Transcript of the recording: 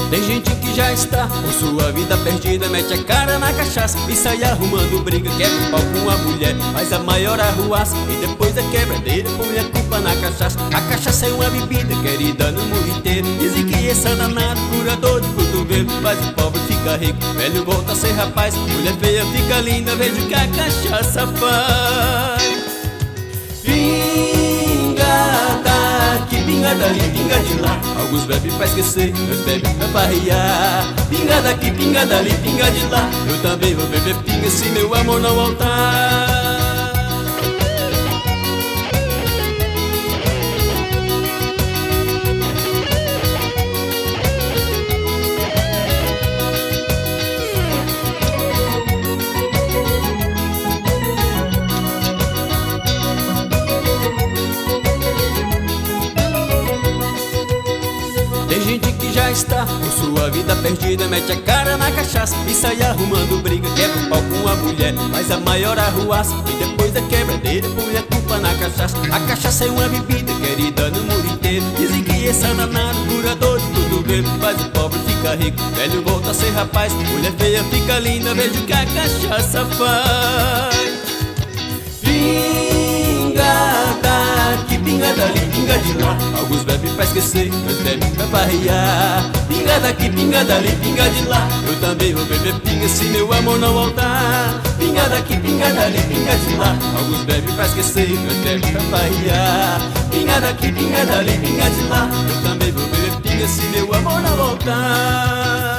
Tem gente que já está com sua vida perdida, mete a cara na cachaça e sai arrumando briga, quebra o pau com a mulher, faz a maior arruaça e depois da quebradeira põe a culpa na cachaça. A cachaça é uma bebida querida no mundo inteiro, dizem que essa danada cura dor de cotovelo, faz o pobre ficar rico, velho volta a ser rapaz, mulher feia fica linda, veja o que a cachaça faz. Pinga daqui, pinga dali, pinga de lá, alguns bebem pra esquecer, outros bebem pra farrear. Pinga daqui, pinga dali, pinga de lá, eu também vou beber pinga se meu amor não voltar. Tem gente que já está com sua vida perdida, mete a cara na cachaça e sai arrumando briga, quebra o pau com a mulher, faz a maior arruaça e depois da quebradeira põe a culpa na cachaça. A cachaça é uma bebida querida no mundo inteiro, dizem que essa danada cura dor de cotovelo, faz o pobre ficar rico, velho volta a ser rapaz, mulher feia fica linda, veja o que a cachaça faz. Pinga daqui, pinga dali, pinga de lá, alguns bebem pra esquecer, outros bebem pra farrear. Pinga daqui, pinga dali, pinga de lá, eu também vou beber pinga se meu amor não voltar. Pinga daqui, pinga dali, pinga de lá, alguns bebem pra esquecer, outros bebem pra farrear. Pinga daqui, pinga dali, pinga de lá, eu também vou beber pinga se meu amor não voltar.